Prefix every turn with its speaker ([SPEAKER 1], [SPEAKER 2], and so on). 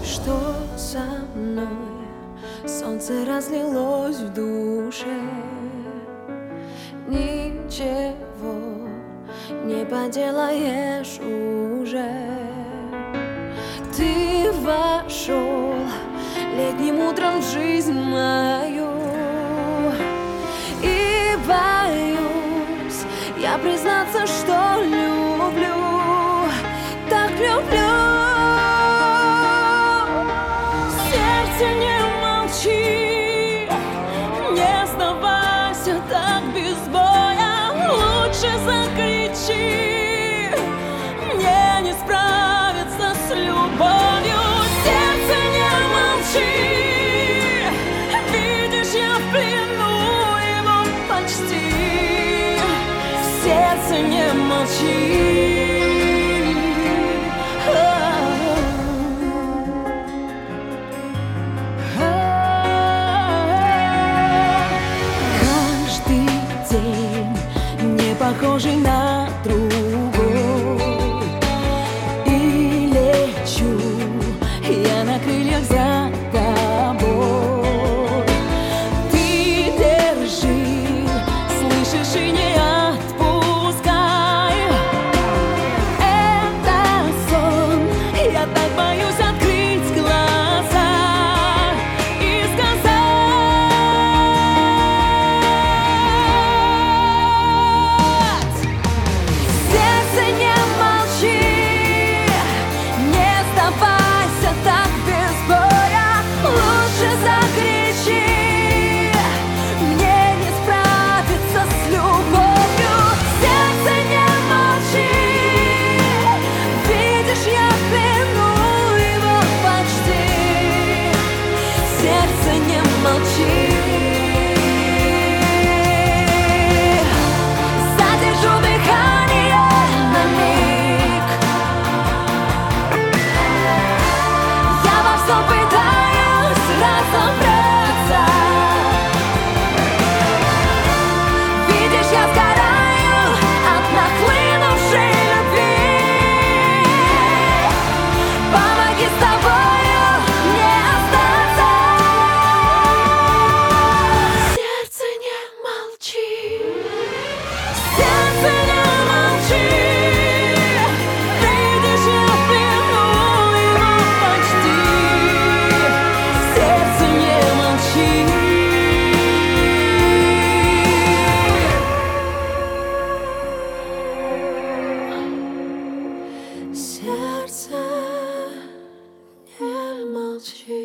[SPEAKER 1] Что со мной? Солнце разлилось в душе. Ничего не поделаешь уже. Ты вошел летним утром в жизнь мою, и боюсь я признаться, что люблю, так люблю. Сердце, не молчи, не сдавайся так без боя, лучше закричи, мне не справиться с любовью. Сердце, не молчи, видишь, я в плену его почти. Сердце, не молчи. Похожий на другой, и лечу я на крыльях за тобой. Ты держи, слышишь, и не отпускай. Это сон, я так боюсь открыть глаза и сказать: задержу дыхание на миг, я во всем пытаюсь разобраться. Видишь, я сгораю от нахлынувшей любви. Помоги с тобою мне остаться. Сердце, не молчи, сердце, не молчи, видишь, я в плену его почти. Сердце, не молчи. Сердце, не молчи.